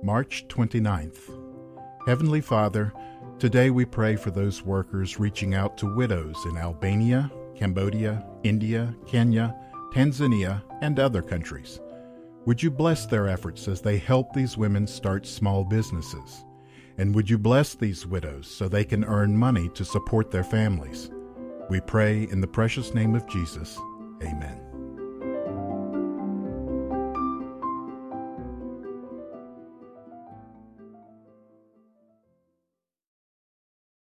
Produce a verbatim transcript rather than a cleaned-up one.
March twenty-ninth. Heavenly Father, today we pray for those workers reaching out to widows in Albania, Cambodia, India, Kenya, Tanzania, and other countries. Would you bless their efforts as they help these women start small businesses? And would you bless these widows so they can earn money to support their families? We pray in the precious name of Jesus. Amen.